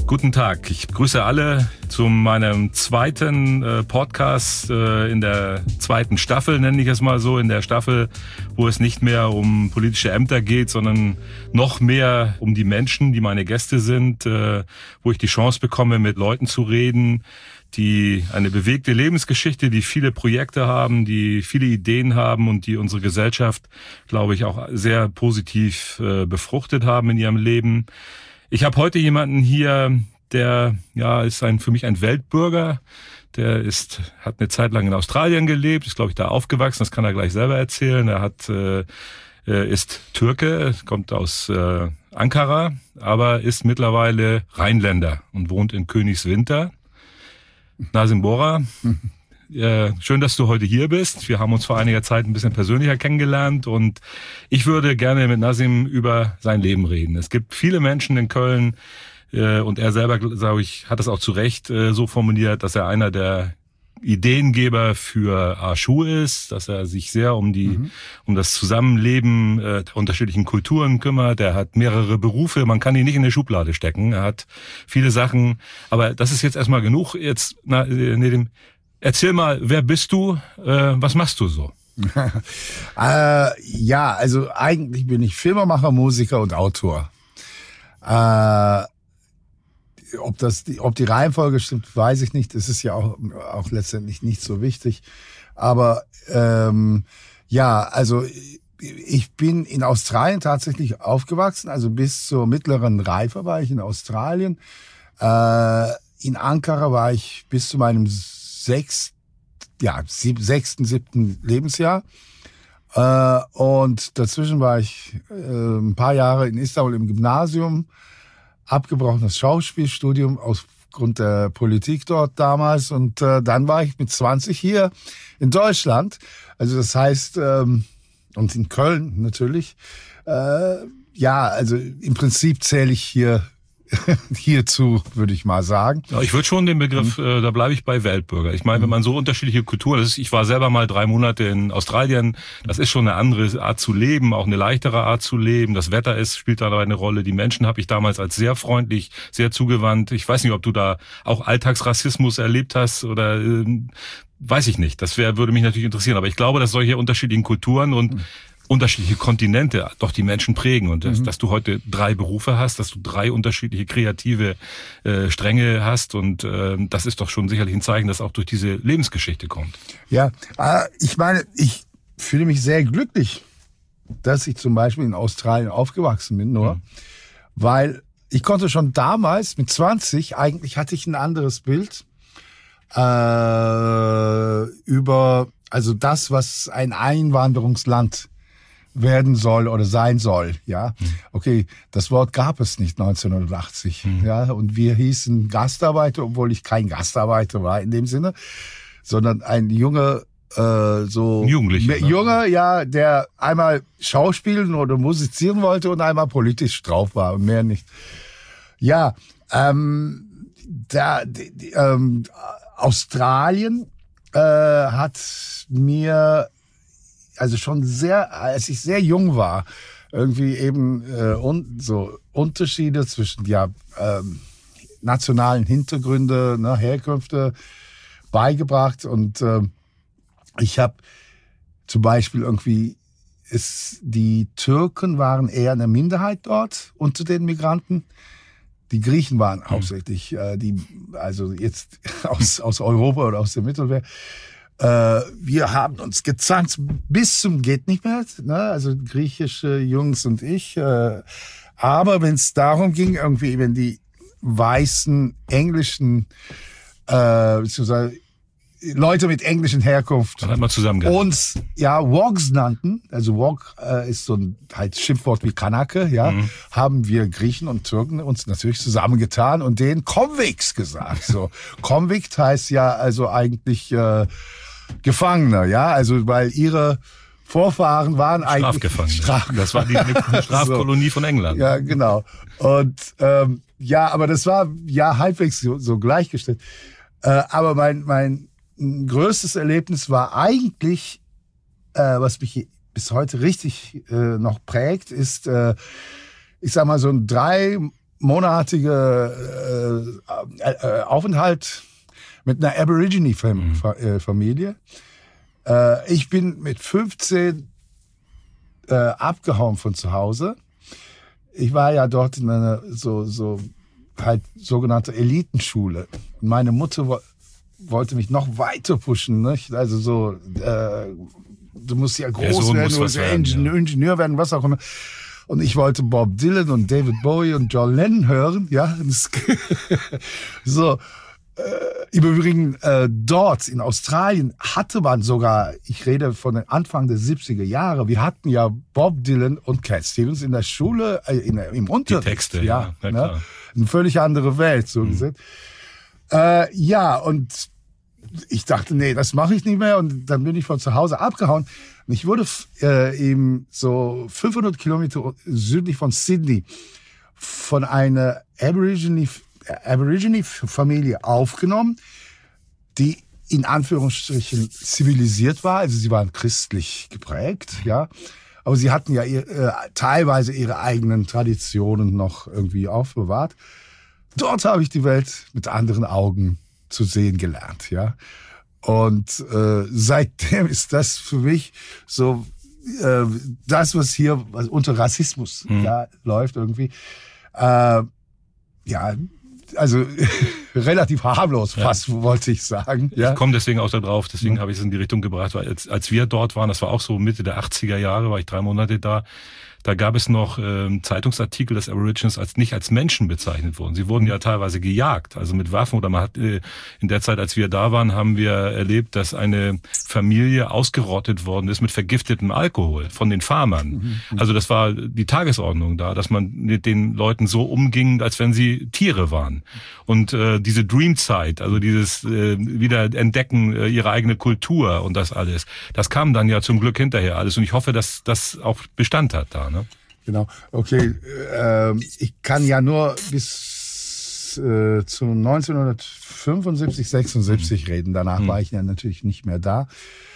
Guten Tag, ich begrüße alle zu meinem zweiten Podcast in der zweiten Staffel, nenne ich es mal so, in der Staffel, wo es nicht mehr um politische Ämter geht, sondern noch mehr um die Menschen, die meine Gäste sind, wo ich die Chance bekomme, mit Leuten zu reden, die eine bewegte Lebensgeschichte, die viele Projekte haben, die viele Ideen haben und die unsere Gesellschaft, glaube ich, auch sehr positiv befruchtet haben in ihrem Leben. Ich habe heute jemanden hier, der ist für mich ein Weltbürger. Der hat eine Zeit lang in Australien gelebt, ist, glaube ich, da aufgewachsen. Das kann er gleich selber erzählen. Er ist Türke, kommt aus Ankara, aber ist mittlerweile Rheinländer und wohnt in Königswinter. Nazim Bora, schön, dass du heute hier bist. Wir haben uns vor einiger Zeit ein bisschen persönlicher kennengelernt und ich würde gerne mit Nazim über sein Leben reden. Es gibt viele Menschen in Köln und er selber, glaube ich, hat es auch zu Recht so formuliert, dass er einer der Ideengeber für ASCHU ist, dass er sich sehr um das Zusammenleben der unterschiedlichen Kulturen kümmert. Er hat mehrere Berufe, man kann ihn nicht in eine Schublade stecken. Er hat viele Sachen, aber das ist jetzt erstmal genug. Jetzt, Nedim, erzähl mal, wer bist du? Was machst du so? Also eigentlich bin ich Filmemacher, Musiker und Autor. Ob die Reihenfolge stimmt, weiß ich nicht. Das ist ja auch letztendlich nicht so wichtig. Aber also ich bin in Australien tatsächlich aufgewachsen. Also bis zur mittleren Reife war ich in Australien. In Ankara war ich bis zu meinem 6., 7. Lebensjahr. Und dazwischen war ich ein paar Jahre in Istanbul im Gymnasium. Abgebrochenes Schauspielstudium aufgrund der Politik dort damals. Und dann war ich mit 20 hier in Deutschland. Also das heißt, und in Köln natürlich. Also im Prinzip zähle ich hierzu, würde ich mal sagen. Ja, ich würde schon den Begriff, da bleibe ich bei Weltbürger. Ich meine, wenn man so unterschiedliche Kulturen, ich war selber mal 3 Monate in Australien, das ist schon eine andere Art zu leben, auch eine leichtere Art zu leben. Das Wetter spielt da eine Rolle. Die Menschen habe ich damals als sehr freundlich, sehr zugewandt. Ich weiß nicht, ob du da auch Alltagsrassismus erlebt hast oder weiß ich nicht. Das würde mich natürlich interessieren. Aber ich glaube, dass solche unterschiedlichen Kulturen und unterschiedliche Kontinente doch die Menschen prägen und dass du heute 3 Berufe hast, dass du 3 unterschiedliche kreative Stränge hast und das ist doch schon sicherlich ein Zeichen, dass auch durch diese Lebensgeschichte kommt. Ja, ich meine, ich fühle mich sehr glücklich, dass ich zum Beispiel in Australien aufgewachsen bin, weil ich konnte schon damals mit 20, eigentlich hatte ich ein anderes Bild über das, was ein Einwanderungsland werden soll oder sein soll, ja. Okay, das Wort gab es nicht 1980, ja. Und wir hießen Gastarbeiter, obwohl ich kein Gastarbeiter war in dem Sinne, sondern ein junger, Junger, der einmal schauspielen oder musizieren wollte und einmal politisch drauf war und mehr nicht. Ja, Australien hat mir schon als ich sehr jung war, irgendwie eben so Unterschiede zwischen nationalen Hintergründe, Herkünfte beigebracht und ich habe zum Beispiel die Türken waren eher eine Minderheit dort unter den Migranten. Die Griechen waren hauptsächlich jetzt aus Europa oder aus dem Mittelmeer. Wir haben uns gezankt bis zum geht nicht mehr, also griechische Jungs und ich. Aber wenn es darum ging, wenn die weißen englischen beziehungsweise Leute mit englischen Herkunft dann hat man uns Wogs nannten, also Wog ist so ein Schimpfwort wie Kanake, haben wir Griechen und Türken uns natürlich zusammengetan und denen Convicts gesagt. So Convict heißt eigentlich Gefangener, weil ihre Vorfahren waren eigentlich Strafgefangene. Das war die Strafkolonie von England. Ja, genau. Und aber das war halbwegs so gleichgestellt. Aber mein größtes Erlebnis war eigentlich, was mich bis heute richtig noch prägt, ist, ich sag mal, so ein 3 mehrmonatige Aufenthalt mit einer Aborigine-Familie. Ich bin mit 15 abgehauen von zu Hause. Ich war ja dort in einer halt sogenannte Elitenschule. Und meine Mutter wollte mich noch weiter pushen, nicht? Also so, du musst ja groß werden oder Ingenieur werden, was auch immer. Und ich wollte Bob Dylan und David Bowie und John Lennon hören, ja. So. Im Übrigen, dort in Australien hatte man sogar, ich rede von den Anfang der 70er Jahre, wir hatten ja Bob Dylan und Cat Stevens in der Schule, im Unterricht. Die Texte, ja klar. Ne? Eine völlig andere Welt, so gesehen. Ja, und ich dachte, nee, das mache ich nicht mehr. Und dann bin ich von zu Hause abgehauen. Und ich wurde eben so 500 Kilometer südlich von Sydney von einer Aborigine-Familie aufgenommen, die in Anführungsstrichen zivilisiert war. Also sie waren christlich geprägt, ja. Aber sie hatten ja teilweise ihre eigenen Traditionen noch irgendwie aufbewahrt. Dort habe ich die Welt mit anderen Augen zu sehen gelernt, ja. Und seitdem ist das für mich so das, was hier unter Rassismus läuft irgendwie. Ja, also relativ harmlos fast, wollte ich sagen. Ja? Ich komme deswegen auch da drauf, deswegen habe ich es in die Richtung gebracht, weil als wir dort waren, das war auch so Mitte der 80er Jahre, war ich 3 Monate da gab es noch Zeitungsartikel, dass Aborigines nicht als Menschen bezeichnet wurden. Sie wurden ja teilweise gejagt, also mit Waffen. Oder man hat in der Zeit, als wir da waren, haben wir erlebt, dass eine Familie ausgerottet worden ist mit vergiftetem Alkohol von den Farmern. Also das war die Tagesordnung da, dass man mit den Leuten so umging, als wenn sie Tiere waren. Und diese Dreamzeit, also dieses Wiederentdecken ihrer eigenen Kultur und das alles, das kam dann ja zum Glück hinterher alles. Und ich hoffe, dass das auch Bestand hat da, ne? Genau, okay. Ich kann ja nur bis zu 1975, 76 reden. Danach war ich ja natürlich nicht mehr da.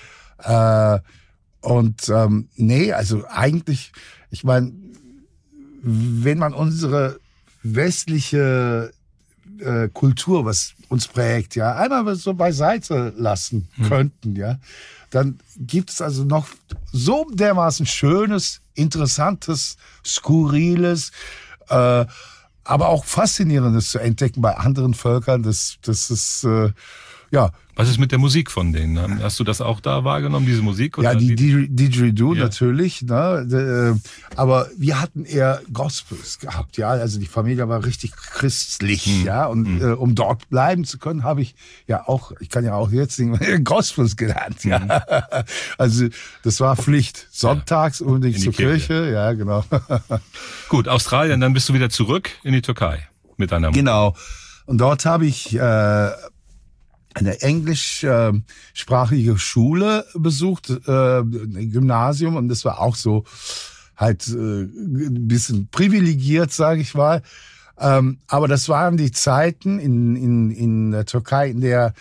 Nee, also eigentlich, ich meine, wenn man unsere westliche Kultur, was uns prägt, ja, einmal so beiseite lassen könnten, ja, dann gibt es also noch so dermaßen Schönes, Interessantes, Skurriles, aber auch Faszinierendes zu entdecken bei anderen Völkern. Das ist, ja. Was ist mit der Musik von denen? Hast du das auch da wahrgenommen, diese Musik? Oder? Ja, die Didgeridoo natürlich, ne? Aber wir hatten eher Gospels gehabt, ja. Also die Familie war richtig christlich, ja. Und um dort bleiben zu können, habe ich ja auch, ich kann ja auch jetzt singen, Gospels gelernt, ja. Also das war Pflicht. Sonntags unbedingt zur Kirche, ja, genau. Gut, Australien, dann bist du wieder zurück in die Türkei mit deiner Mutter. Genau. Und dort habe ich eine englischsprachige Schule besucht, ein Gymnasium, und das war auch so halt ein bisschen privilegiert, sage ich mal. Aber das waren die Zeiten in der Türkei, in der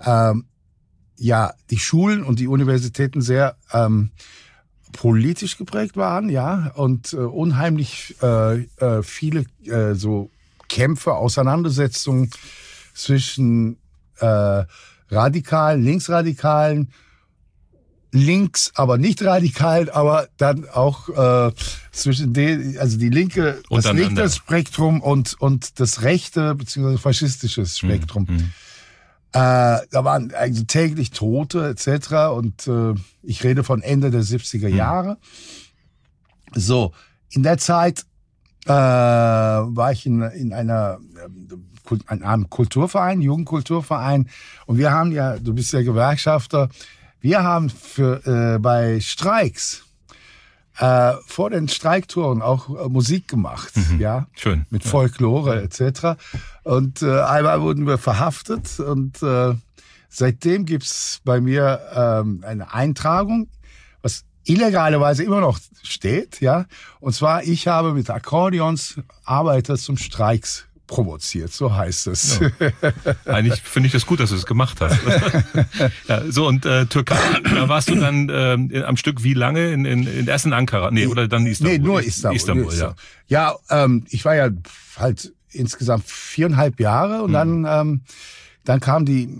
ja die Schulen und die Universitäten sehr politisch geprägt waren, ja, und unheimlich viele so Kämpfe, Auseinandersetzungen zwischen Radikalen, Linksradikalen, links, aber nicht radikalen, aber dann auch zwischen also die linke, das linke Spektrum und das rechte bzw. faschistische Spektrum. Da waren also täglich Tote etc. Und ich rede von Ende der 70er Jahre. So, in der Zeit war ich in einem Kulturverein, Jugendkulturverein, und wir haben ja, du bist ja Gewerkschafter, wir haben bei Streiks vor den Streiktouren auch Musik gemacht, ja, schön, mit Folklore etc. Und einmal wurden wir verhaftet, und seitdem gibt's bei mir eine Eintragung, was illegalerweise immer noch steht, ja. Und zwar, ich habe mit Akkordeons Arbeiter zum Streiks provoziert, so heißt es. Ja. Eigentlich finde ich das gut, dass du es gemacht hast. Ja, so, und Türkei, da warst du dann am Stück wie lange? Erst in Ankara? Nee, oder dann Istanbul? Nee, nur Istanbul. Istanbul, ja. Ja, ich war ja halt insgesamt 4,5 Jahre und dann kam die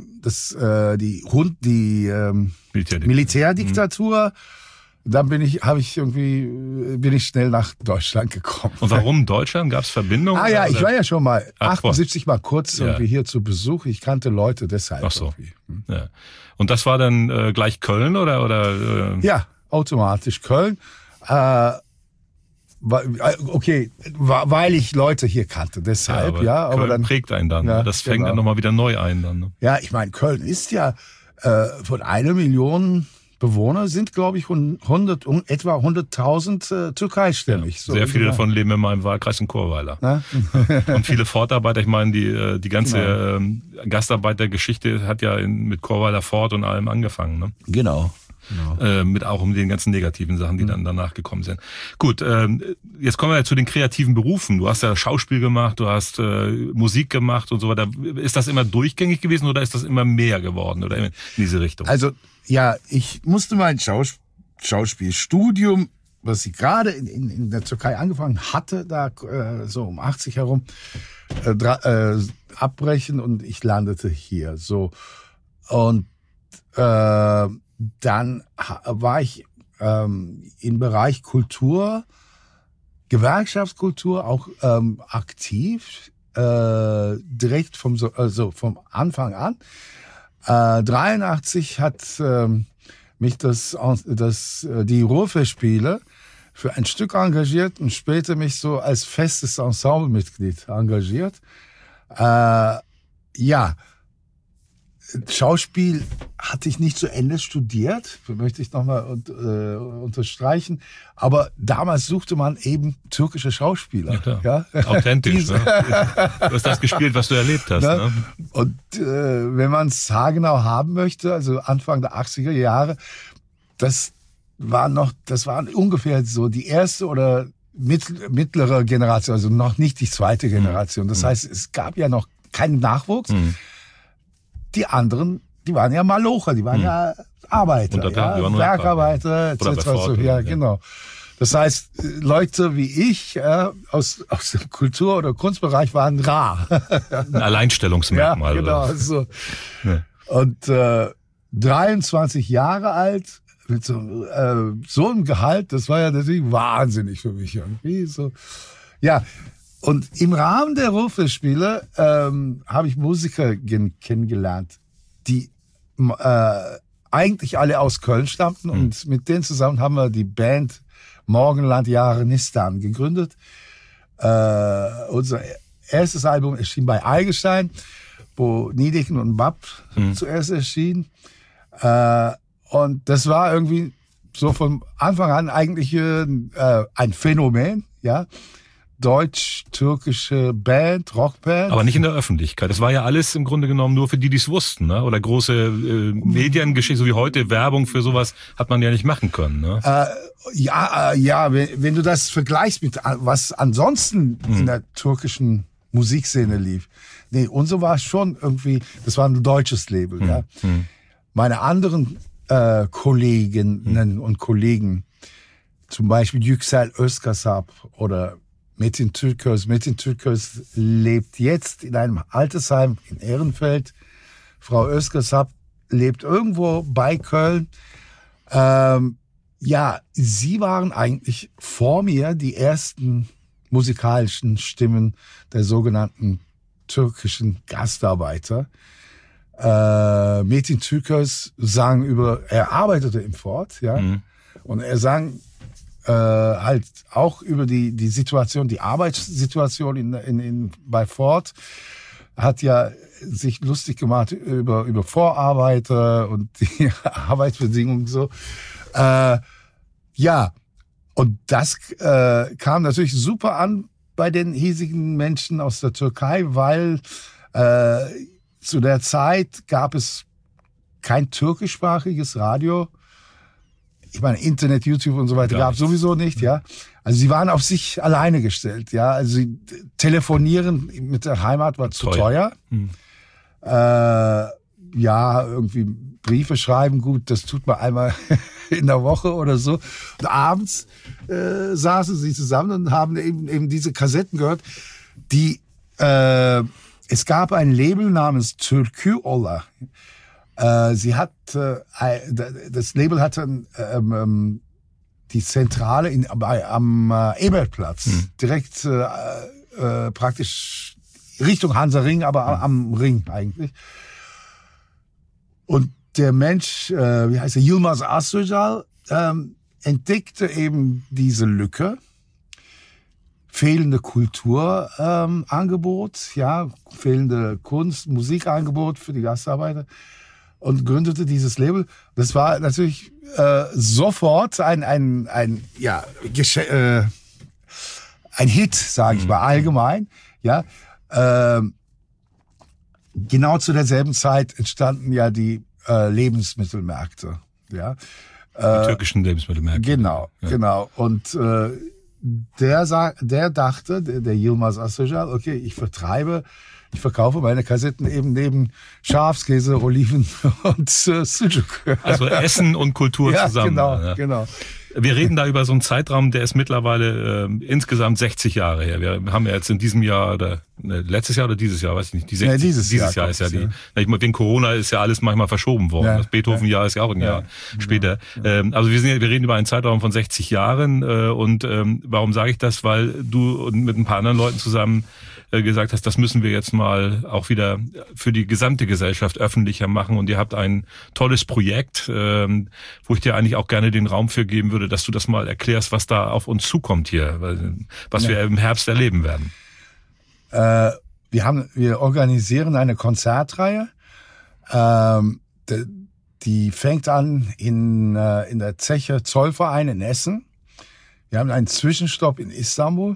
Militärdiktatur. Dann bin ich schnell nach Deutschland gekommen. Und warum Deutschland? Gab es Verbindungen? Ja, ich war ja schon mal 78 mal kurz irgendwie hier zu Besuch. Ich kannte Leute deshalb. Ach so. Ja. Und das war dann gleich Köln oder? Ja, automatisch Köln. Weil ich Leute hier kannte, deshalb, aber Köln dann prägt einen dann. Ja, das fängt dann nochmal wieder neu ein dann. Ne? Ja, ich meine, Köln ist ja von 1 Million Bewohner sind, glaube ich, etwa 100.000 türkeistämmig. Ja, sehr viele davon leben in meinem Wahlkreis in Chorweiler. Und viele Fortarbeiter, ich meine, die ganze Gastarbeitergeschichte hat ja mit Chorweiler Fort und allem angefangen. Ne? Genau. Mit auch um den ganzen negativen Sachen, die dann danach gekommen sind. Gut, jetzt kommen wir ja zu den kreativen Berufen. Du hast ja Schauspiel gemacht, du hast Musik gemacht und so weiter. Ist das immer durchgängig gewesen oder ist das immer mehr geworden oder in diese Richtung? Also, ja, ich musste mein Schauspielstudium, was ich gerade in der Türkei angefangen hatte, da so um 80 herum, abbrechen und ich landete hier. So. Und dann war ich im Bereich Kultur, Gewerkschaftskultur auch aktiv, direkt vom Anfang an. 83 hat mich die Ruhrfestspiele für ein Stück engagiert und später mich so als festes Ensemblemitglied engagiert. Schauspiel hatte ich nicht zu Ende studiert, möchte ich nochmal unterstreichen. Aber damals suchte man eben türkische Schauspieler. Ja, authentisch. Ne? Du hast das gespielt, was du erlebt hast. Ne? Und wenn man es haargenau haben möchte, also Anfang der 80er Jahre, das waren ungefähr so die erste oder mittlere Generation, also noch nicht die zweite Generation. Das heißt, es gab ja noch keinen Nachwuchs. Die anderen, die waren ja Malocher, die waren ja Arbeiter, Bergarbeiter, etc. Ja, genau. Das heißt, Leute wie ich aus dem Kultur- oder Kunstbereich waren rar. Ein Alleinstellungsmerkmal. Ja, genau. So. Ja. Und 23 Jahre alt, mit so einem Gehalt, das war ja natürlich wahnsinnig für mich irgendwie. So. Ja. Und im Rahmen der Ruhrfestspiele habe ich Musiker kennengelernt, die eigentlich alle aus Köln stammten. Und mit denen zusammen haben wir die Band Morgenland Jarenistan gegründet. Unser erstes Album erschien bei Eygestein, wo Niedichen und Bab zuerst erschienen. Und das war irgendwie so von Anfang an eigentlich ein Phänomen, ja. Deutsch-türkische Band, Rockband. Aber nicht in der Öffentlichkeit. Das war ja alles im Grunde genommen nur für die es wussten, ne? Oder große Mediengeschichte, so wie heute, Werbung für sowas hat man ja nicht machen können, ne? Wenn du das vergleichst mit was ansonsten in der türkischen Musikszene lief. Nee, unser war schon irgendwie, das war ein deutsches Label, ja. Meine anderen Kolleginnen und Kollegen, zum Beispiel Yüksel Özkasap oder Metin Türköz. Metin Türköz lebt jetzt in einem Altersheim in Ehrenfeld. Frau Özkasap lebt irgendwo bei Köln. Sie waren eigentlich vor mir die ersten musikalischen Stimmen der sogenannten türkischen Gastarbeiter. Metin Türköz er arbeitete im Fort, ja, und er sang halt auch über die Situation, die Arbeitssituation bei Ford, hat ja sich lustig gemacht über Vorarbeiter und die Arbeitsbedingungen so. Und das kam natürlich super an bei den hiesigen Menschen aus der Türkei, weil zu der Zeit gab es kein türkischsprachiges Radio. Ich meine, Internet, YouTube und so weiter gab es sowieso nicht, ja. Also sie waren auf sich alleine gestellt, ja. Also sie telefonieren mit der Heimat war zu teuer. Ja, irgendwie Briefe schreiben, gut, das tut man einmal in der Woche oder so. Und abends saßen sie zusammen und haben eben diese Kassetten gehört, die es gab ein Label namens Türkü Ola. Sie hat das Label hatte die Zentrale am Ebertplatz, direkt praktisch Richtung Hansaring, aber am Ring eigentlich. Und der Mensch, wie heißt er, Yilmaz Assocal, entdeckte eben diese Lücke, fehlende Kulturangebot, ja, fehlende Kunst, Musikangebot für die Gastarbeiter und gründete dieses Label. Das war natürlich sofort ein Hit, sage ich mal, allgemein, ja. Genau zu derselben Zeit entstanden ja die Lebensmittelmärkte, ja. Die türkischen Lebensmittelmärkte. Genau, ja. Genau. Und der dachte, der Yilmaz Assocal, okay, ich verkaufe meine Kassetten eben neben Schafskäse, Oliven und Sucuk. Also Essen und Kultur zusammen. Genau, ja. Genau. Wir reden da über so einen Zeitraum, der ist mittlerweile insgesamt 60 Jahre her. Wir haben ja jetzt in diesem Jahr oder letztes Jahr oder dieses Jahr, weiß ich nicht. Dieses Jahr ist ja die. Wegen Corona ist ja alles manchmal verschoben worden. Das Beethoven-Jahr ist ja auch ein Jahr später. Also wir reden über einen Zeitraum von 60 Jahren. Und warum sage ich das? Weil du mit ein paar anderen Leuten zusammen gesagt hast, das müssen wir jetzt mal auch wieder für die gesamte Gesellschaft öffentlicher machen. Und ihr habt ein tolles Projekt, wo ich dir eigentlich auch gerne den Raum für geben würde, dass du das mal erklärst, was da auf uns zukommt hier, was wir im Herbst erleben werden. Wir organisieren eine Konzertreihe, die fängt an in der Zeche Zollverein in Essen. Wir haben einen Zwischenstopp in Istanbul.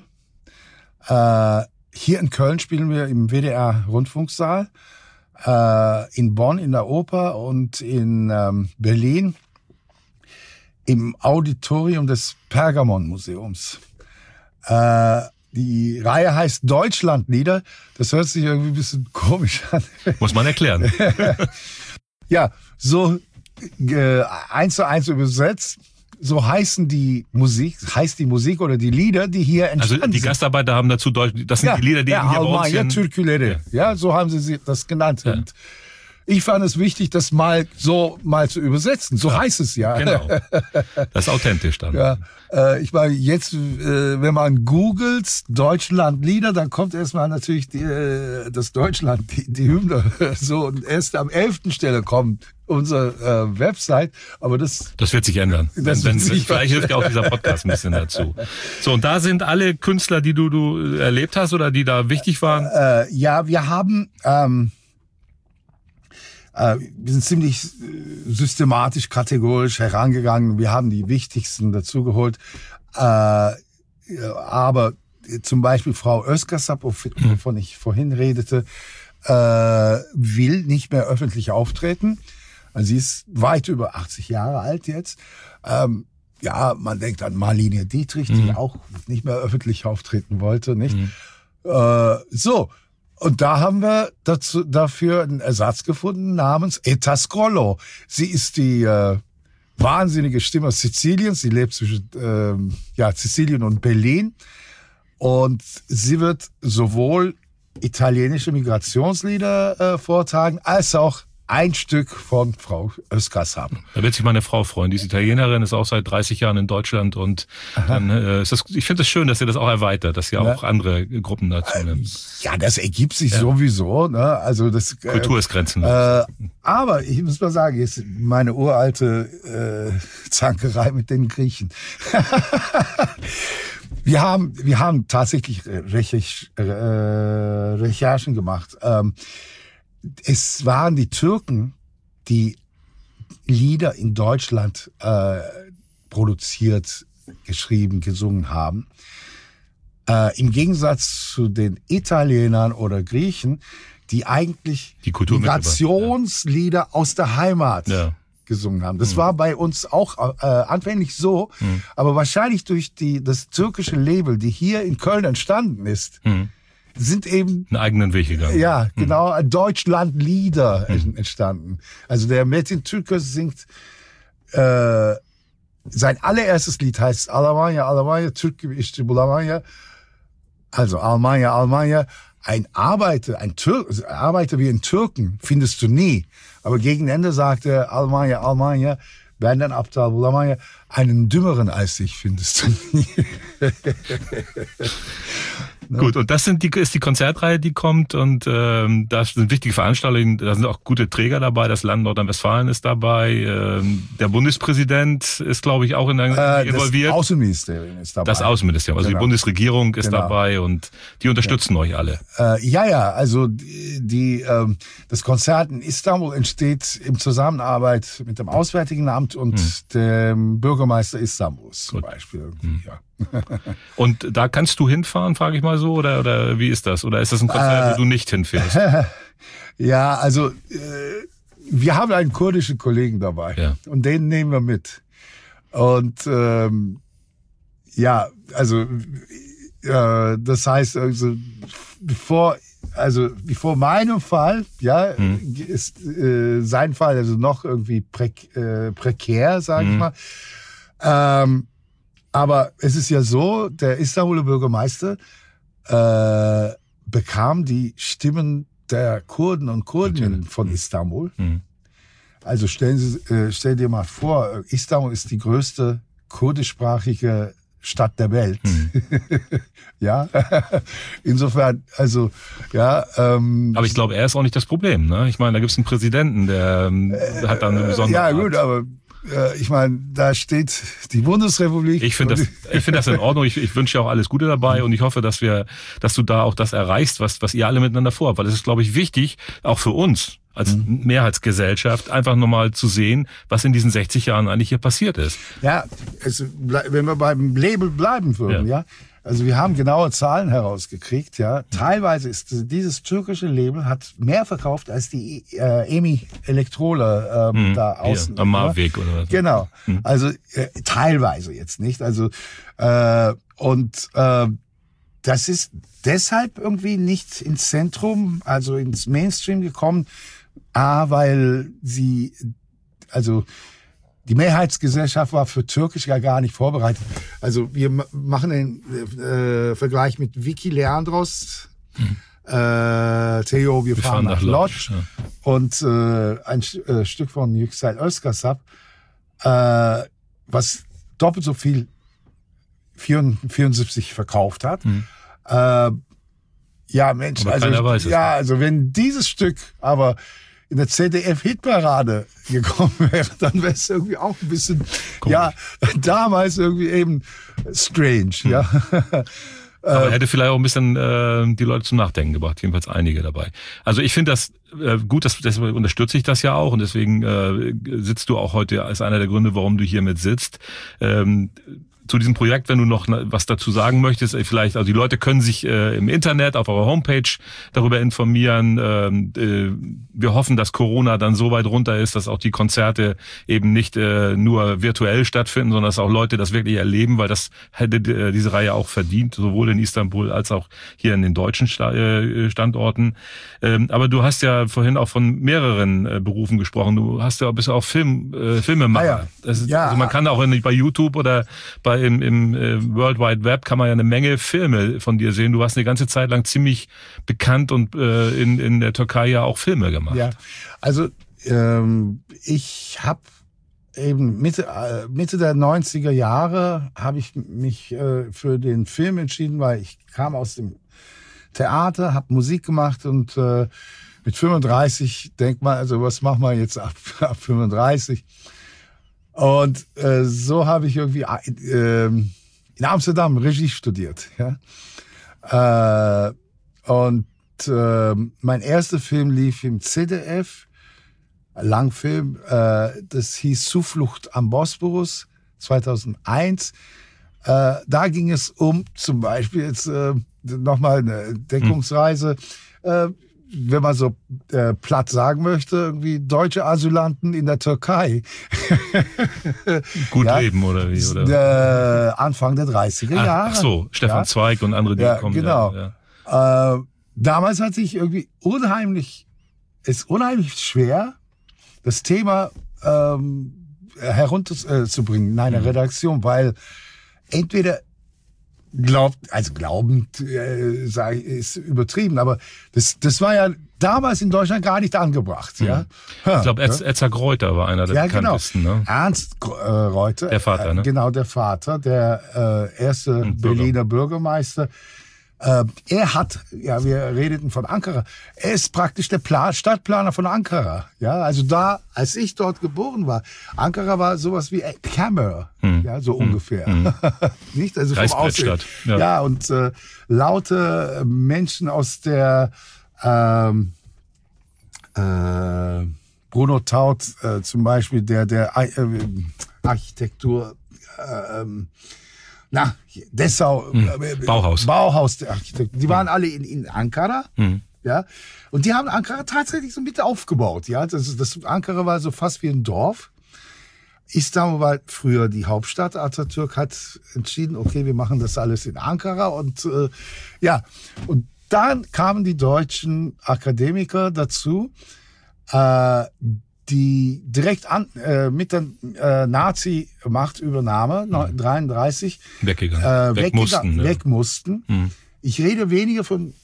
Hier in Köln spielen wir im WDR-Rundfunksaal, in Bonn in der Oper und in Berlin im Auditorium des Pergamon-Museums. Die Reihe heißt Deutschlandlieder. Das hört sich irgendwie ein bisschen komisch an. Muss man erklären. Ja, so 1:1 übersetzt. So heißt die Musik oder die Lieder, die hier entstanden sind. Also die Gastarbeiter haben dazu Deutsch, das sind die Lieder, die hier bei uns sind. Türküleri. Ja, so haben sie das genannt. Ja. Und ich fand es wichtig, das mal zu übersetzen. So heißt es ja. Genau. Das ist authentisch dann. Ja. Ich meine, jetzt, wenn man googelt Deutschlandlieder, dann kommt erstmal natürlich das Deutschland, die Hymne. So, und erst am 11. Stelle kommt unsere Website. Aber das wird sich ändern. Vielleicht hilft ja auch dieser Podcast ein bisschen dazu. So, und da sind alle Künstler, die du erlebt hast oder die da wichtig waren? Ja, wir haben... wir sind ziemlich systematisch, kategorisch herangegangen. Wir haben die wichtigsten dazugeholt. Aber zum Beispiel Frau Özkasap, wovon ich vorhin redete, will nicht mehr öffentlich auftreten. Also sie ist weit über 80 Jahre alt jetzt. Ja, man denkt an Marlene Dietrich, die auch nicht mehr öffentlich auftreten wollte, nicht? So. Und da haben wir dafür einen Ersatz gefunden namens Etta Scrollo. Sie ist die wahnsinnige Stimme aus Sizilien. Sie lebt zwischen Sizilien und Berlin. Und sie wird sowohl italienische Migrationslieder vortragen, als auch ein Stück von Frau Özkasap. Da wird sich meine Frau freuen. Die ist Italienerin, ist auch seit 30 Jahren in Deutschland und dann ich finde es schön, dass ihr das auch erweitert, dass ihr auch andere Gruppen dazu nimmt. Ja, das ergibt sich sowieso. Ne? Also das Kultur ist grenzenlos. Aber ich muss mal sagen, jetzt meine uralte Zankerei mit den Griechen. Wir haben tatsächlich Recherchen gemacht. Es waren die Türken, die Lieder in Deutschland produziert, geschrieben, gesungen haben. Im Gegensatz zu den Italienern oder Griechen, die eigentlich die Migrationslieder aus der Heimat gesungen haben. Das war bei uns auch anfänglich so, aber wahrscheinlich durch das türkische Label, die hier in Köln entstanden ist, sind eben einen eigenen Weg gegangen. Ja, genau, Deutschlandlieder entstanden. Also der Metin Türkös singt sein allererstes Lied heißt Almanya, Almanya, Türk gibi işte bulamanya. Also Almanya, Almanya. Ein Arbeiter wie ein Türken findest du nie. Aber gegen Ende sagt er Almanya, Almanya, benden aptal bulamanya. Einen dümmeren als ich findest du nie. Gut, und das ist die Konzertreihe, die kommt, und da sind wichtige Veranstaltungen, da sind auch gute Träger dabei, das Land Nordrhein-Westfalen ist dabei, der Bundespräsident ist, glaube ich, auch involviert. Das Außenministerium ist dabei. Das Außenministerium, also genau. Die Bundesregierung ist dabei, und die unterstützen euch alle. Also das Konzert in Istanbul entsteht in Zusammenarbeit mit dem Auswärtigen Amt und dem Bürgermeister Istanbuls zum Beispiel. Ja. Und da kannst du hinfahren, frage ich mal so, oder wie ist das? Oder ist das ein Konzert, wo du nicht hinfährst? Ja, also wir haben einen kurdischen Kollegen dabei, und den nehmen wir mit. Und das heißt, also bevor meinem Fall, ist sein Fall also noch irgendwie prekär, sage ich mal. Aber es ist ja so, der Istanbuler Bürgermeister bekam die Stimmen der Kurden und Kurdinnen von Istanbul. Also stell dir mal vor, Istanbul ist die größte kurdischsprachige Stadt der Welt. Ja, insofern, also, ja. Aber ich glaube, er ist auch nicht das Problem, ne? Ich meine, da gibt es einen Präsidenten, der hat da eine besondere Ja, gut, aber ich meine, da steht die Bundesrepublik. Ich finde das in Ordnung. Ich wünsche dir auch alles Gute dabei, und ich hoffe, dass du da auch das erreichst, was ihr alle miteinander vorhabt. Weil es ist, glaube ich, wichtig, auch für uns als Mehrheitsgesellschaft, einfach nochmal zu sehen, was in diesen 60 Jahren eigentlich hier passiert ist. Ja, wenn wir beim Label bleiben würden, also wir haben genaue Zahlen herausgekriegt, Teilweise ist dieses türkische Label hat mehr verkauft als die EMI Elektrola da außen. Am Marweg oder was? Genau. Also teilweise jetzt nicht. Also das ist deshalb irgendwie nicht ins Zentrum, also ins Mainstream gekommen, weil die Mehrheitsgesellschaft war für Türkisch ja gar nicht vorbereitet. Also wir machen den Vergleich mit Vicky Leandros, Theo, wir fahren nach Lodz, und ein Stück von Yüksel Özkasap, was doppelt so viel 74 verkauft hat. Ja, Mensch, also wenn dieses Stück aber in der ZDF-Hitparade gekommen wäre, dann wäre es irgendwie auch ein bisschen, damals irgendwie eben strange, Aber er hätte vielleicht auch ein bisschen die Leute zum Nachdenken gebracht, jedenfalls einige dabei. Also ich finde das gut, deswegen unterstütze ich das ja auch, und deswegen sitzt du auch heute als einer der Gründe, warum du hier mit sitzt. Zu diesem Projekt, wenn du noch was dazu sagen möchtest, vielleicht, also die Leute können sich im Internet auf eurer Homepage darüber informieren. Wir hoffen, dass Corona dann so weit runter ist, dass auch die Konzerte eben nicht nur virtuell stattfinden, sondern dass auch Leute das wirklich erleben, weil das hätte diese Reihe auch verdient, sowohl in Istanbul als auch hier in den deutschen Standorten. Aber du hast ja vorhin auch von mehreren Berufen gesprochen. Du bist ja auch Filmemacher. Also man kann auch bei YouTube oder im World Wide Web kann man ja eine Menge Filme von dir sehen. Du warst eine ganze Zeit lang ziemlich bekannt und in der Türkei ja auch Filme gemacht. Ja, also ich habe eben Mitte der 90er Jahre habe ich mich für den Film entschieden, weil ich kam aus dem Theater, habe Musik gemacht, und mit 35 denkt man, also was machen wir jetzt ab 35? Und so habe ich irgendwie in Amsterdam Regie studiert. Und mein erster Film lief im ZDF, Langfilm, das hieß Zuflucht am Bosporus, 2001. Da ging es um zum Beispiel jetzt nochmal eine Deckungsreise. wenn man so platt sagen möchte, irgendwie deutsche Asylanten in der Türkei. Gut leben oder wie? Oder? Anfang der 30er Jahre. Ach so, Stefan Zweig und andere, die kommen. Genau. Damals hat sich irgendwie unheimlich schwer, das Thema herunterzubringen in einer Redaktion, weil entweder glaubend ist übertrieben, aber das war ja damals in Deutschland gar nicht angebracht. Ja? Ich glaube, Edzard Reuter war einer der bekanntesten. Genau. Ne? Ernst Reuter. Der Vater, ne? Genau, der Vater, der erste Berliner Bürgermeister. Er hat, wir redeten von Ankara, er ist praktisch der Stadtplaner von Ankara. Ja, also da, als ich dort geboren war, Ankara war sowas wie Camera, so ungefähr. Nicht? Also vom Aussehen. Ja, und laute Menschen aus der Bruno Taut zum Beispiel, der Architektur Dessau, Bauhaus der Architekten. Die waren alle in Ankara, ja. Und die haben Ankara tatsächlich so mit aufgebaut, ja. Das Ankara war so fast wie ein Dorf. Istanbul war früher die Hauptstadt. Atatürk hat entschieden, okay, wir machen das alles in Ankara und Und dann kamen die deutschen Akademiker dazu, die direkt mit der Nazi-Machtübernahme 1933 weg mussten. Ich rede weniger von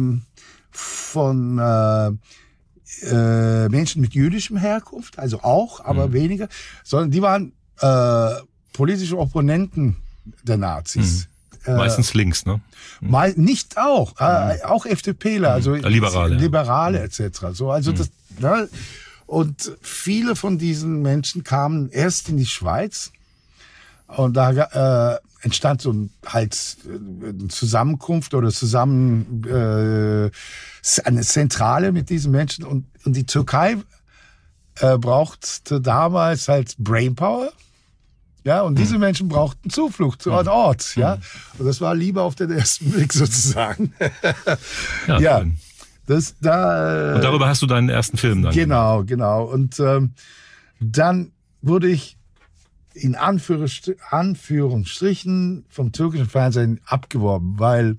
Menschen mit jüdischem Herkunft, also auch, aber weniger, sondern die waren politische Opponenten der Nazis. Meistens links, ne? Nicht auch, auch FDPler, also Liberale etc. So, also das. Ne, und viele von diesen Menschen kamen erst in die Schweiz und da entstand so eine Zusammenkunft oder eine Zentrale mit diesen Menschen und die Türkei brauchte damals halt Brainpower. Ja, und diese Menschen brauchten Zuflucht zu einem Ort, ja. Und das war Liebe auf den ersten Blick sozusagen. Ja. Und darüber hast du deinen ersten Film dann gemacht. Genau. Und dann wurde ich in Anführungsstrichen vom türkischen Fernsehen abgeworben, weil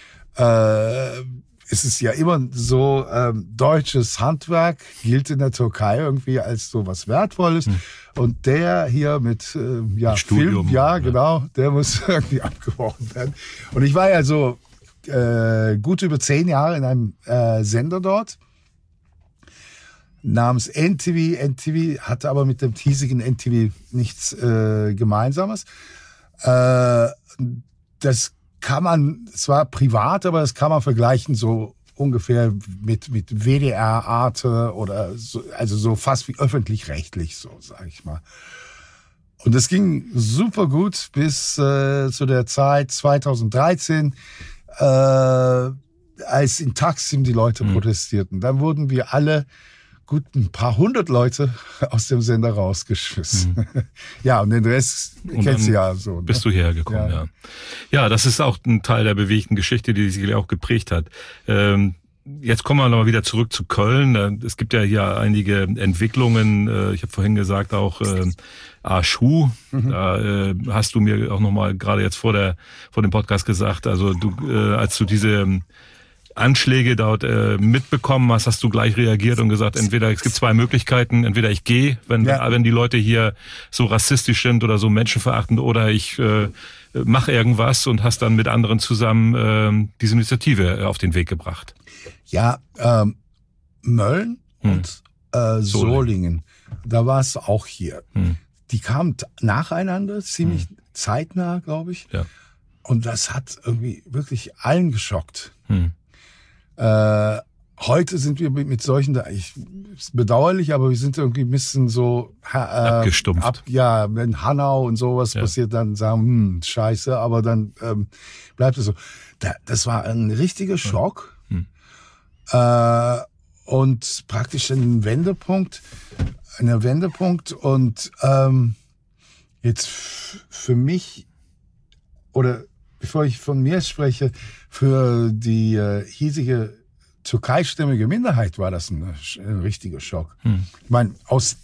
es ist ja immer so, deutsches Handwerk gilt in der Türkei irgendwie als so was Wertvolles. Und der hier mit Studium, Film, genau, der muss irgendwie abgeworben werden. Und ich war ja so gut über 10 Jahre in einem Sender dort namens NTV. NTV hatte aber mit dem hiesigen NTV nichts Gemeinsames. Das kann man, es war privat, aber das kann man vergleichen so ungefähr mit WDR, Arte oder so, also so fast wie öffentlich-rechtlich, so sage ich mal. Und es ging super gut bis zu der Zeit 2013, als in Taksim die Leute protestierten. Dann wurden wir alle gut ein paar hundert Leute aus dem Sender rausgeschmissen. Ja, und den Rest kennst du ja so. Ne? Bist du hierher gekommen, ja. Ja, das ist auch ein Teil der bewegten Geschichte, die sich auch geprägt hat. Jetzt kommen wir nochmal wieder zurück zu Köln. Es gibt ja hier einige Entwicklungen. Ich habe vorhin gesagt, auch Arschu. Da hast du mir auch nochmal gerade jetzt vor dem Podcast gesagt, also als du diese Anschläge dort mitbekommen hast, hast du gleich reagiert und gesagt, entweder es gibt zwei Möglichkeiten, entweder ich gehe, wenn die Leute hier so rassistisch sind oder so menschenverachtend, oder ich mache irgendwas, und hast dann mit anderen zusammen diese Initiative auf den Weg gebracht. Ja, Mölln und Solingen, da war es auch hier. Die kamen nacheinander, ziemlich zeitnah, glaube ich. Ja. Und das hat irgendwie wirklich allen geschockt. Heute sind wir mit solchen, ist bedauerlich, aber wir sind irgendwie ein bisschen so abgestumpft. Wenn Hanau und sowas passiert, dann sagen, scheiße, aber dann bleibt es so. Das war ein richtiger Schock. Und praktisch ein Wendepunkt. Und jetzt für mich, oder bevor ich von mir spreche, für die hiesige türkeistämmige Minderheit war das ein richtiger Schock. Ich meine, aus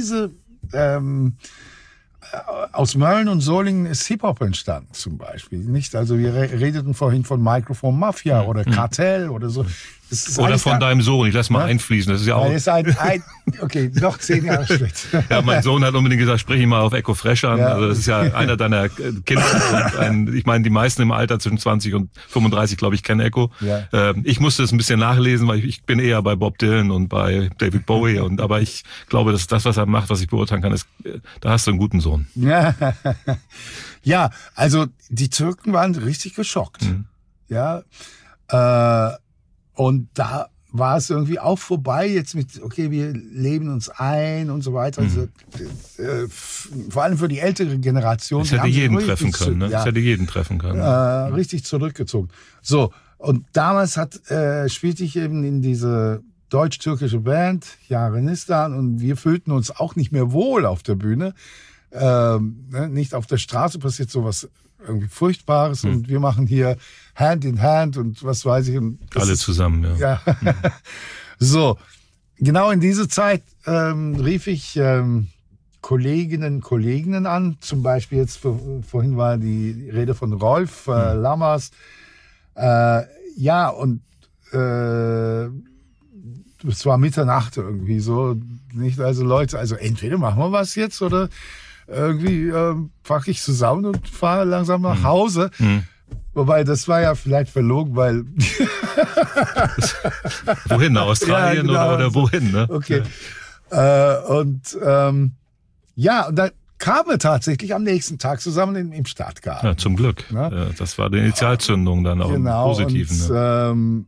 Mölln und Solingen ist Hip-Hop entstanden zum Beispiel. Nicht? Also wir redeten vorhin von Microphone Mafia oder Kartell oder so. Oder von deinem Sohn, ich lass mal einfließen. Das ist ja auch. Okay, noch 10 Jahre später. Ja, mein Sohn hat unbedingt gesagt, sprich ihn mal auf Echo Fresh an. Ja. Also das ist ja einer deiner Kinder. Ich meine, die meisten im Alter zwischen 20 und 35, glaube ich, kennen Echo. Ja. Ich musste es ein bisschen nachlesen, weil ich bin eher bei Bob Dylan und bei David Bowie. Aber ich glaube, dass das, was er macht, was ich beurteilen kann, ist, da hast du einen guten Sohn. Ja, also die Türken waren richtig geschockt. Ja, und da war es irgendwie auch vorbei jetzt mit, okay, wir leben uns ein und so weiter. Also, vor allem für die ältere Generation. Das hätte jeden treffen können, ne? Das hätte jeden treffen können. Richtig zurückgezogen. So, und damals spielte ich eben in diese deutsch-türkische Band, Yarenistan, und wir fühlten uns auch nicht mehr wohl auf der Bühne. Nicht auf der Straße passiert sowas irgendwie Furchtbares und wir machen hier Hand in Hand und was weiß ich. Und alle zusammen, ja. So, genau in diese Zeit rief ich Kolleginnen an, zum Beispiel jetzt vorhin war die Rede von Rolf Lammers. Und es war Mitternacht irgendwie so, nicht? Also Leute, also entweder machen wir was jetzt oder irgendwie packe ich zusammen und fahre langsam nach Hause. Wobei, das war ja vielleicht verlogen, weil... Wohin? Nach Australien oder wohin? Ne? Okay. Und da kamen wir tatsächlich am nächsten Tag zusammen im Stadtgarten. Ja, zum Glück. Ja? Das war die Initialzündung dann auch im Positiven.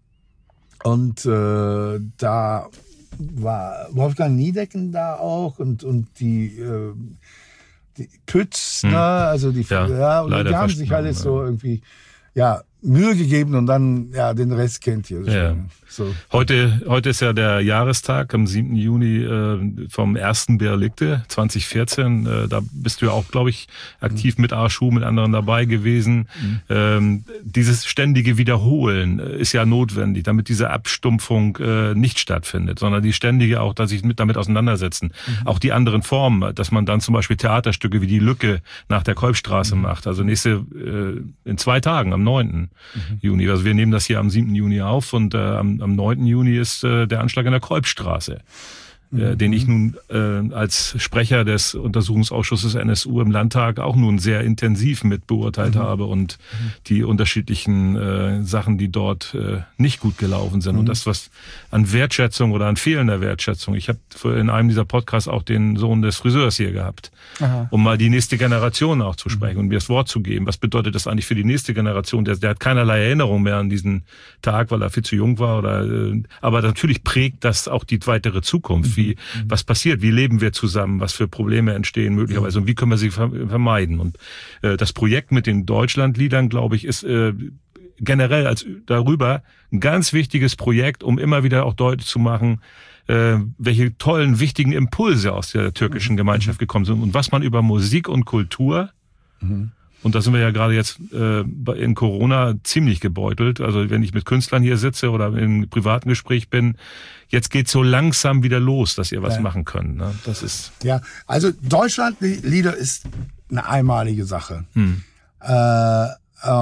Da war Wolfgang Niedecken da auch und die Pütz, also die haben sich alles so irgendwie Mühe gegeben und dann den Rest kennt ihr. Ja. So. Heute ist ja der Jahrestag am 7. Juni vom ersten Berlikte 2014. Da bist du ja auch, glaube ich, aktiv mit Arschu, mit anderen dabei gewesen. Dieses ständige Wiederholen ist ja notwendig, damit diese Abstumpfung nicht stattfindet, sondern die ständige auch, dass sich damit auseinandersetzen. Auch die anderen Formen, dass man dann zum Beispiel Theaterstücke wie die Lücke nach der Kolbstraße macht. Also in 2 Tagen, am 9. Juni. Also wir nehmen das hier am 7. Juni auf und am 9. Juni ist der Anschlag in der Kolbstraße, den ich nun als Sprecher des Untersuchungsausschusses NSU im Landtag auch nun sehr intensiv mit beurteilt habe und die unterschiedlichen Sachen, die dort nicht gut gelaufen sind und das, was an Wertschätzung oder an fehlender Wertschätzung. Ich habe in einem dieser Podcasts auch den Sohn des Friseurs hier gehabt, um mal die nächste Generation auch zu sprechen und mir das Wort zu geben. Was bedeutet das eigentlich für die nächste Generation? Der hat keinerlei Erinnerung mehr an diesen Tag, weil er viel zu jung war aber natürlich prägt das auch die weitere Zukunft. Was passiert? Wie leben wir zusammen? Was für Probleme entstehen möglicherweise? Und wie können wir sie vermeiden? Und das Projekt mit den Deutschlandliedern, glaube ich, ist generell darüber ein ganz wichtiges Projekt, um immer wieder auch deutlich zu machen, welche tollen, wichtigen Impulse aus der türkischen Gemeinschaft gekommen sind und was man über Musik und Kultur und da sind wir ja gerade jetzt in Corona ziemlich gebeutelt. Also wenn ich mit Künstlern hier sitze oder im privaten Gespräch bin, jetzt geht's so langsam wieder los, dass ihr was machen könnt. Ne? Das ist also Deutschlandlieder ist eine einmalige Sache. Wir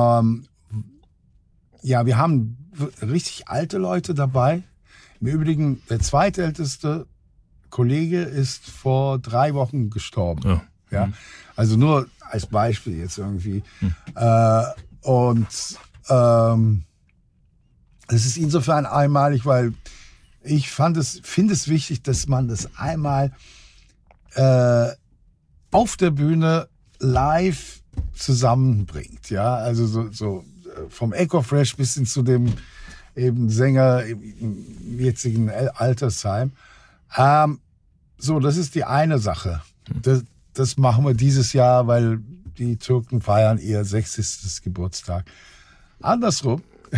haben richtig alte Leute dabei. Im Übrigen, der zweitälteste Kollege ist vor 3 Wochen gestorben. Ja. Also nur als Beispiel jetzt irgendwie. Es ist insofern einmalig, weil ich finde es wichtig, dass man das einmal auf der Bühne live zusammenbringt. Ja, also so vom Echo Fresh bis hin zu dem eben Sänger im jetzigen Altersheim. Das ist die eine Sache. Das machen wir dieses Jahr, weil die Türken feiern ihr 60. Geburtstag. Andersrum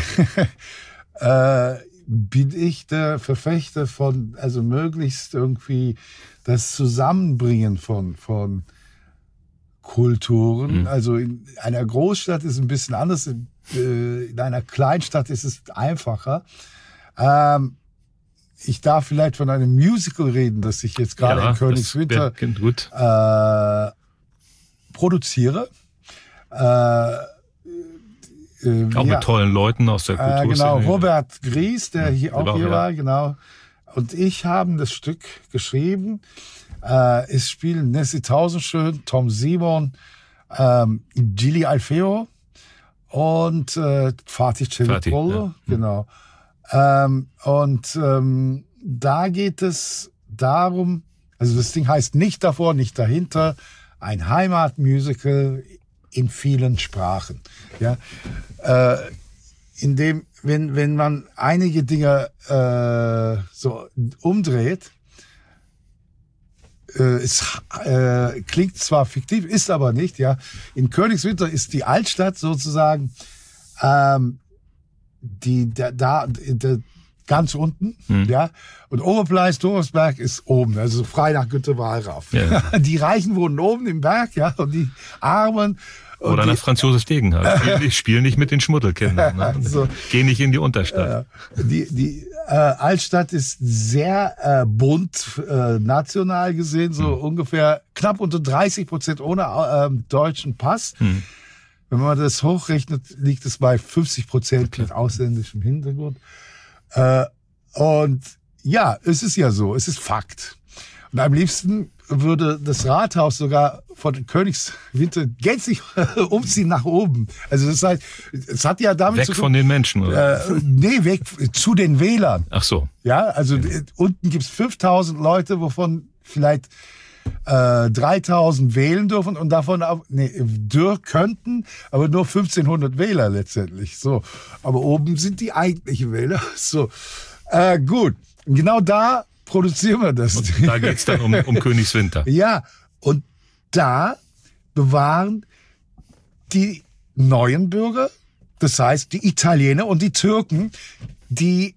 bin ich der Verfechter von, also möglichst irgendwie das Zusammenbringen von Kulturen. Also in einer Großstadt ist es ein bisschen anders. In einer Kleinstadt ist es einfacher. Ich darf vielleicht von einem Musical reden, das ich jetzt gerade in Königswinter produziere. Auch mit tollen Leuten aus der Kultur. Genau, Robert Gries, der hier war, genau. Und ich haben das Stück geschrieben. Es spielen Nessie Tausendschön, Tom Simon, Gili Alfeo und Fatih Çelikbolu, genau. Da geht es darum, also das Ding heißt Nicht davor, nicht dahinter, ein Heimatmusical in vielen Sprachen. Ja, in dem, wenn man einige Dinge so umdreht, es klingt zwar fiktiv, ist aber nicht. Ja, in Königswinter ist die Altstadt sozusagen ganz unten, ja, und Oberpleis, Thomasberg ist oben, also frei nach Günter Wahl rauf. Ja. Die Reichen wohnen oben im Berg, ja, und die Armen. Oder nach Franz Josef Degenhardt. Ich spiele nicht mit den Schmuddelkindern. Ne? So. Geh nicht in die Unterstadt. Die Altstadt ist sehr bunt, national gesehen, so ungefähr knapp unter 30% ohne deutschen Pass. Wenn man das hochrechnet, liegt es bei 50% mit ausländischem Hintergrund. Und ja, es ist ja so, es ist Fakt. Und am liebsten würde das Rathaus sogar von Königswinter gänzlich umziehen nach oben. Also das heißt, es hat ja damit weg zu tun, von den Menschen, oder? Nee, weg zu den Wählern. Ach so. Ja, also unten gibt's 5000 Leute, wovon vielleicht 3000 wählen dürfen und davon könnten, aber nur 1500 Wähler letztendlich. So, aber oben sind die eigentlichen Wähler. So, gut. Und genau da produzieren wir das. Und da geht's dann um Königswinter. Ja, und da bewahren die neuen Bürger, das heißt die Italiener und die Türken, die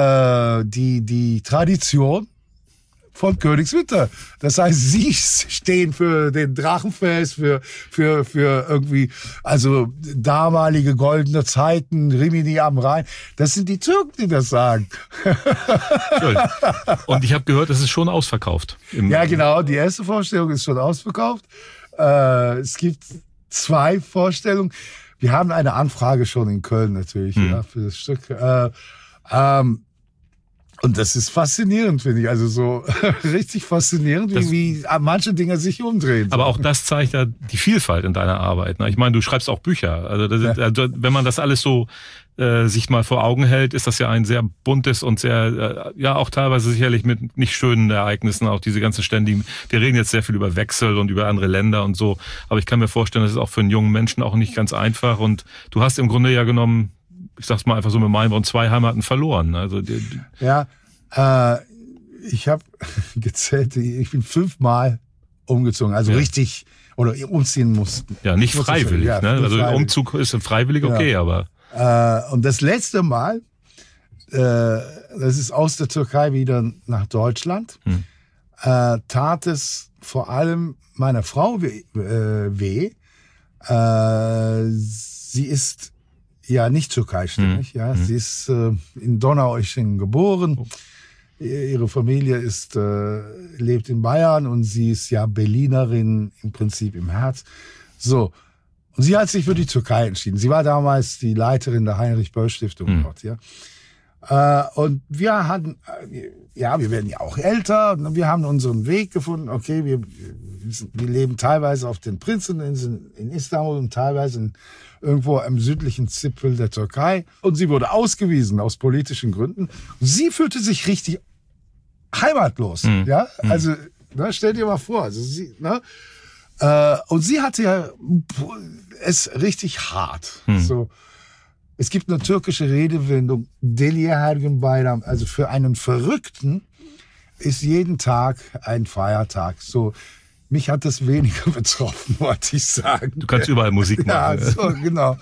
Tradition von Königswinter. Das heißt, sie stehen für den Drachenfest, für irgendwie, also damalige goldene Zeiten, Rimini am Rhein. Das sind die Türken, die das sagen. Schön. Und ich habe gehört, es ist schon ausverkauft. Ja, genau. Die erste Vorstellung ist schon ausverkauft. Es gibt 2 Vorstellungen. Wir haben eine Anfrage schon in Köln natürlich, ja, für das Stück. Und das ist faszinierend, finde ich. Also so richtig faszinierend, wie manche Dinge sich umdrehen. Aber auch das zeigt ja die Vielfalt in deiner Arbeit. Ne? Ich meine, du schreibst auch Bücher. Also, wenn man das alles so sich mal vor Augen hält, ist das ja ein sehr buntes und sehr, ja auch teilweise sicherlich mit nicht schönen Ereignissen, auch diese ganzen ständigen, wir reden jetzt sehr viel über Wechsel und über andere Länder und so, aber ich kann mir vorstellen, das ist auch für einen jungen Menschen auch nicht ganz einfach und du hast im Grunde ja genommen, ich sag's mal einfach so mit meinem Wort, 2 Heimaten verloren. Also ja, ich habe gezählt, ich bin 5-mal umgezogen, also richtig, oder umziehen mussten. Ja, nicht freiwillig, ja, ne? Also freiwillig. Umzug ist freiwillig, okay, ja. Aber... Und das letzte Mal, das ist aus der Türkei wieder nach Deutschland, tat es vor allem meiner Frau weh. Sie ist ja nicht türkeistämmig, ja. Sie ist in Donaueschingen geboren. Ihre Familie lebt in Bayern und sie ist ja Berlinerin im Prinzip im Herz. So. Und sie hat sich für die Türkei entschieden. Sie war damals die Leiterin der Heinrich-Böll-Stiftung dort, ja. Und wir hatten, wir werden ja auch älter und wir haben unseren Weg gefunden. Okay, wir leben teilweise auf den Prinzeninseln in Istanbul und teilweise irgendwo am südlichen Zipfel der Türkei. Und sie wurde ausgewiesen aus politischen Gründen. Und sie fühlte sich richtig heimatlos, ja. Also, stell dir mal vor, also sie, und sie hatte ja es richtig hart. So, es gibt eine türkische Redewendung, Deliye her gün bayram. Also für einen Verrückten ist jeden Tag ein Feiertag. So, mich hat das weniger betroffen, wollte ich sagen. Du kannst überall Musik machen. Ja, so, genau.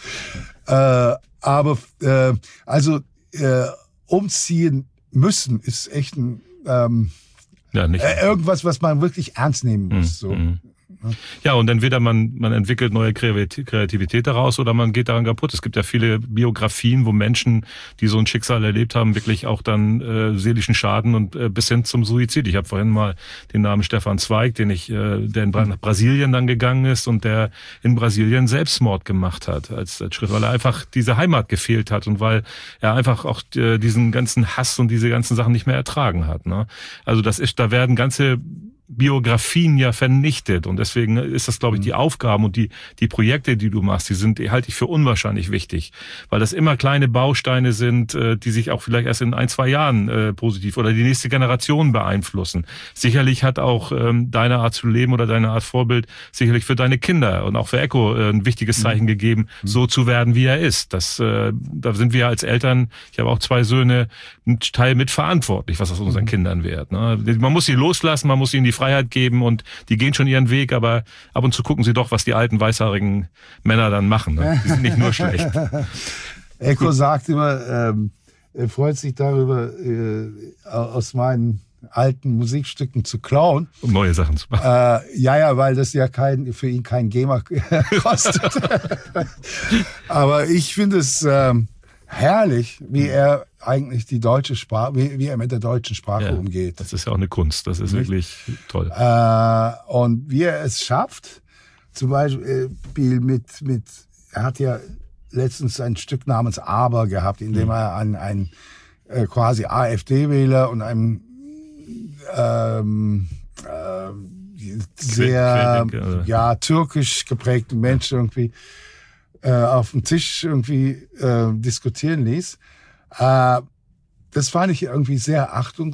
Umziehen müssen ist echt ein irgendwas, was man wirklich ernst nehmen muss. So. Ja, und entweder man entwickelt neue Kreativität daraus oder man geht daran kaputt. Es gibt ja viele Biografien, wo Menschen, die so ein Schicksal erlebt haben, wirklich auch dann seelischen Schaden und bis hin zum Suizid. Ich habe vorhin mal den Namen Stefan Zweig, der nach Brasilien dann gegangen ist und der in Brasilien Selbstmord gemacht hat als Schritt, weil er einfach diese Heimat gefehlt hat und weil er einfach auch diesen ganzen Hass und diese ganzen Sachen nicht mehr ertragen hat. Ne? Also da werden ganze Biografien ja vernichtet und deswegen ist das, glaube ich, die Aufgaben und die Projekte, die du machst, die halte ich für unwahrscheinlich wichtig, weil das immer kleine Bausteine sind, die sich auch vielleicht erst in 1-2 Jahren positiv oder die nächste Generation beeinflussen. Sicherlich hat auch deine Art zu leben oder deine Art Vorbild sicherlich für deine Kinder und auch für Echo ein wichtiges Zeichen gegeben, so zu werden, wie er ist. Da sind wir als Eltern, ich habe auch 2 Söhne, ein Teil mit verantwortlich, was aus unseren Kindern wird. Ne? Man muss sie loslassen, man muss ihnen die Freiheit geben und die gehen schon ihren Weg, aber ab und zu gucken sie doch, was die alten weißhaarigen Männer dann machen. Ne? Die sind nicht nur schlecht. Echo sagt immer, er freut sich darüber, aus meinen alten Musikstücken zu klauen. Um neue Sachen zu machen. Ja, weil das ja für ihn kein GEMA kostet. Aber ich finde es herrlich, wie er eigentlich die deutsche Sprache, wie er mit der deutschen Sprache umgeht. Das ist ja auch eine Kunst, das ist wirklich toll. Und wie er es schafft, zum Beispiel er hat ja letztens ein Stück namens Aber gehabt, in dem er an einen quasi AfD-Wähler und einem sehr türkisch geprägten Menschen irgendwie auf dem Tisch irgendwie diskutieren ließ. Das fand ich irgendwie sehr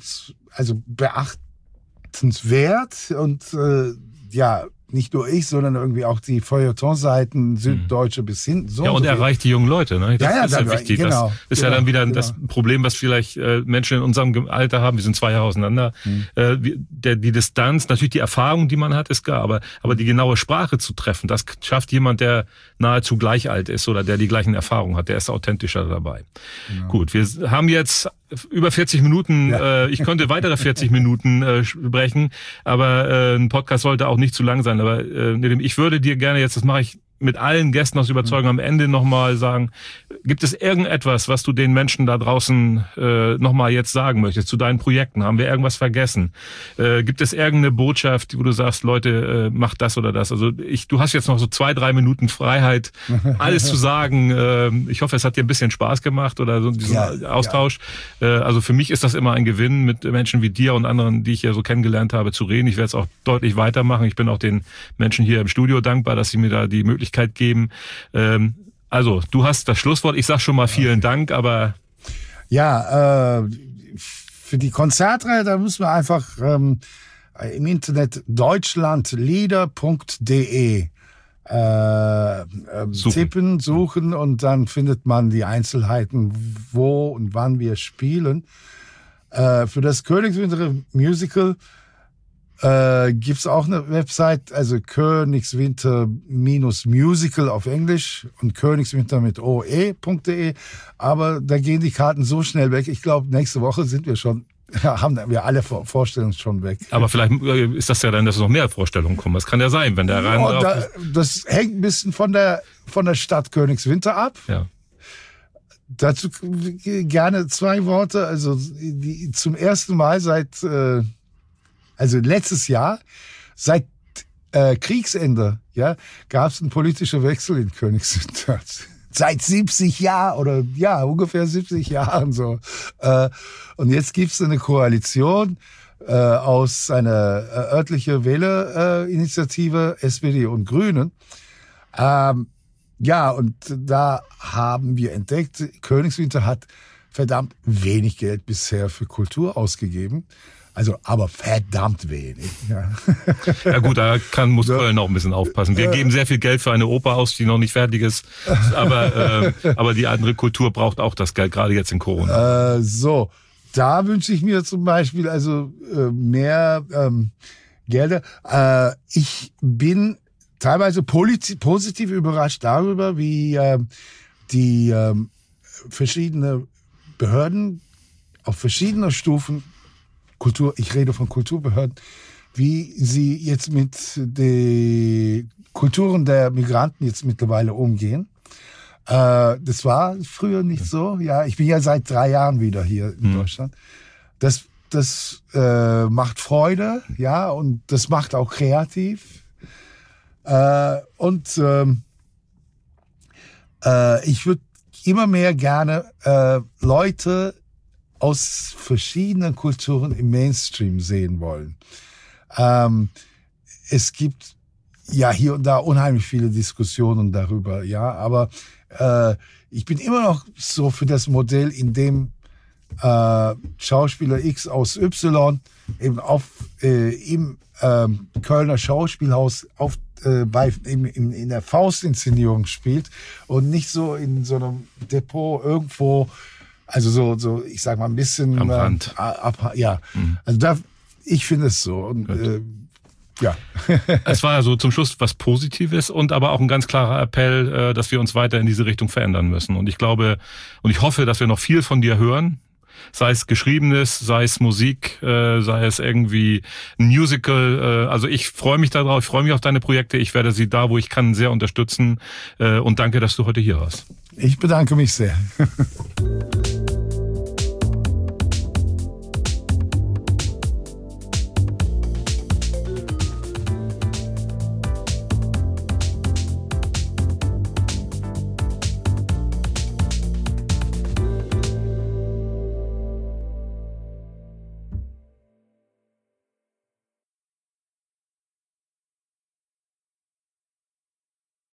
beachtenswert und nicht nur ich, sondern irgendwie auch die Feuilleton-Seiten, Süddeutsche bis hin. Und erreicht die jungen Leute. Ne? Das ist ja wichtig. Genau, das ist ja dann wieder das Problem, was vielleicht Menschen in unserem Alter haben. Wir sind 2 Jahre auseinander. Die Distanz, natürlich die Erfahrung, die man hat, ist klar. Aber die genaue Sprache zu treffen, das schafft jemand, der nahezu gleich alt ist oder der die gleichen Erfahrungen hat. Der ist authentischer dabei. Genau. Gut, wir haben jetzt über 40 Minuten. Ich könnte weitere 40 Minuten sprechen, aber ein Podcast sollte auch nicht zu lang sein. Aber ich würde dir gerne jetzt, das mache ich mit allen Gästen aus Überzeugung, am Ende nochmal sagen, gibt es irgendetwas, was du den Menschen da draußen nochmal jetzt sagen möchtest zu deinen Projekten? Haben wir irgendwas vergessen? Gibt es irgendeine Botschaft, wo du sagst, Leute, macht das oder das? Also du hast jetzt noch so 2-3 Minuten Freiheit, alles zu sagen. Ich hoffe, es hat dir ein bisschen Spaß gemacht oder so diesen Austausch. Ja. Also für mich ist das immer ein Gewinn, mit Menschen wie dir und anderen, die ich ja so kennengelernt habe, zu reden. Ich werde es auch deutlich weitermachen. Ich bin auch den Menschen hier im Studio dankbar, dass sie mir da die Möglichkeit geben. Also, du hast das Schlusswort. Ich sag schon mal vielen Dank, aber... Ja, für die Konzertreihe, da müssen wir einfach im Internet deutschlandlieder.de suchen und dann findet man die Einzelheiten, wo und wann wir spielen. Für das Königswinter Musical gibt's auch eine Website, also Königswinter-Musical auf Englisch und Königswinter mit oe.de. Aber da gehen die Karten so schnell weg. Ich glaube, nächste Woche haben wir alle Vorstellungen schon weg. Aber vielleicht ist das ja dann, dass noch mehr Vorstellungen kommen. Das kann ja sein, wenn der rein. Das hängt ein bisschen von der Stadt Königswinter ab. Ja. Dazu gerne 2 Worte. Also zum ersten Mal letztes Jahr, seit Kriegsende, gab es einen politischen Wechsel in Königswinter. Seit 70 Jahren oder ungefähr 70 Jahren so. Und jetzt gibt es eine Koalition aus einer örtlichen Wählerinitiative, SPD und Grünen. Und da haben wir entdeckt, Königswinter hat verdammt wenig Geld bisher für Kultur ausgegeben. Also, aber verdammt wenig. Ja, ja gut, muss Köln auch ein bisschen aufpassen. Wir geben sehr viel Geld für eine Oper aus, die noch nicht fertig ist. Aber die andere Kultur braucht auch das Geld, gerade jetzt in Corona. Da wünsche ich mir zum Beispiel mehr Gelder. Ich bin teilweise positiv überrascht darüber, wie die verschiedene Behörden auf verschiedenen Stufen ich rede von Kulturbehörden, wie sie jetzt mit den Kulturen der Migranten jetzt mittlerweile umgehen. Das war früher nicht so. Ja, ich bin ja seit 3 Jahren wieder hier in Deutschland. Das macht Freude, ja, und das macht auch kreativ. Ich würde immer mehr gerne Leute aus verschiedenen Kulturen im Mainstream sehen wollen. Es gibt ja hier und da unheimlich viele Diskussionen darüber, ja, aber ich bin immer noch so für das Modell, in dem Schauspieler X aus Y eben im Kölner Schauspielhaus in der Faustinszenierung spielt und nicht so in so einem Depot irgendwo, also so ich sag mal ein bisschen am Rand. Also ich finde es so und ja. Es war ja so zum Schluss was Positives und aber auch ein ganz klarer Appell, dass wir uns weiter in diese Richtung verändern müssen. Und ich glaube und ich hoffe, dass wir noch viel von dir hören. Sei es Geschriebenes, sei es Musik, sei es irgendwie ein Musical. Also ich freue mich darauf, ich freue mich auf deine Projekte. Ich werde sie da, wo ich kann, sehr unterstützen. Und danke, dass du heute hier warst. Ich bedanke mich sehr.